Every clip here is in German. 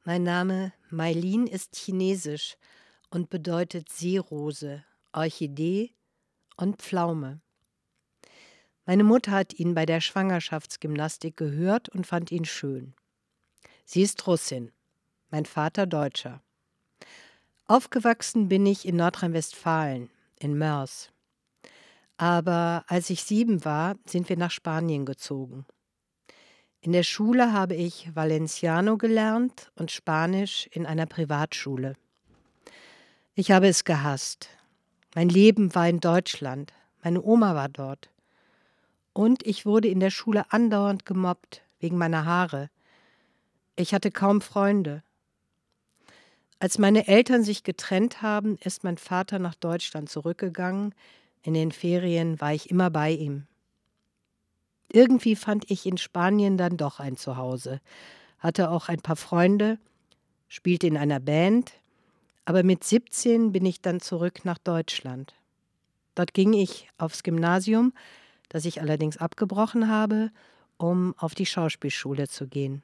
Mein Name Mailin ist chinesisch und bedeutet Seerose, Orchidee und Pflaume. Meine Mutter hat ihn bei der Schwangerschaftsgymnastik gehört und fand ihn schön. Sie ist Russin, mein Vater Deutscher. Aufgewachsen bin ich in Nordrhein-Westfalen, in Moers. Aber als ich 7 war, sind wir nach Spanien gezogen. In der Schule habe ich Valenciano gelernt und Spanisch in einer Privatschule. Ich habe es gehasst. Mein Leben war in Deutschland. Meine Oma war dort. Und ich wurde in der Schule andauernd gemobbt, wegen meiner Haare. Ich hatte kaum Freunde. Als meine Eltern sich getrennt haben, ist mein Vater nach Deutschland zurückgegangen. In den Ferien war ich immer bei ihm. Irgendwie fand ich in Spanien dann doch ein Zuhause, hatte auch ein paar Freunde, spielte in einer Band, aber mit 17 bin ich dann zurück nach Deutschland. Dort ging ich aufs Gymnasium, das ich allerdings abgebrochen habe, um auf die Schauspielschule zu gehen.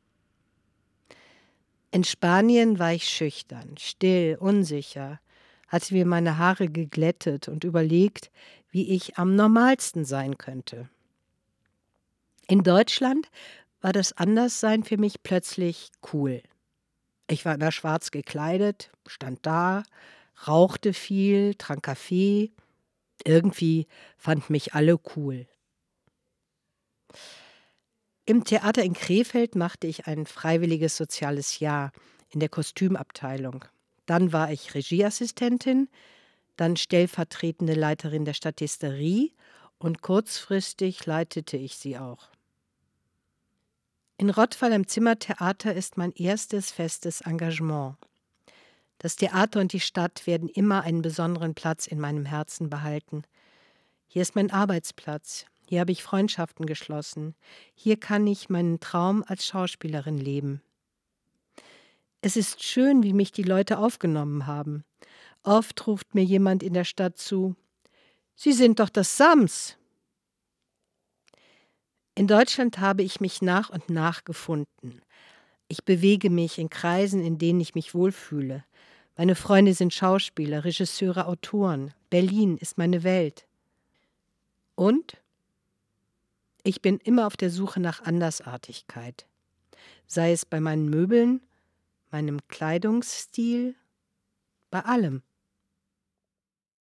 In Spanien war ich schüchtern, still, unsicher, hatte mir meine Haare geglättet und überlegt, wie ich am normalsten sein könnte. In Deutschland war das Anderssein für mich plötzlich cool. Ich war immer schwarz gekleidet, stand da, rauchte viel, trank Kaffee. Irgendwie fanden mich alle cool. Im Theater in Krefeld machte ich ein freiwilliges soziales Jahr in der Kostümabteilung. Dann war ich Regieassistentin, dann stellvertretende Leiterin der Statisterie und kurzfristig leitete ich sie auch. In Rottweil am Zimmertheater ist mein erstes festes Engagement. Das Theater und die Stadt werden immer einen besonderen Platz in meinem Herzen behalten. Hier ist mein Arbeitsplatz. Hier habe ich Freundschaften geschlossen. Hier kann ich meinen Traum als Schauspielerin leben. Es ist schön, wie mich die Leute aufgenommen haben. Oft ruft mir jemand in der Stadt zu: „Sie sind doch das Sams!" In Deutschland habe ich mich nach und nach gefunden. Ich bewege mich in Kreisen, in denen ich mich wohlfühle. Meine Freunde sind Schauspieler, Regisseure, Autoren. Berlin ist meine Welt. Und ich bin immer auf der Suche nach Andersartigkeit. Sei es bei meinen Möbeln, meinem Kleidungsstil, bei allem.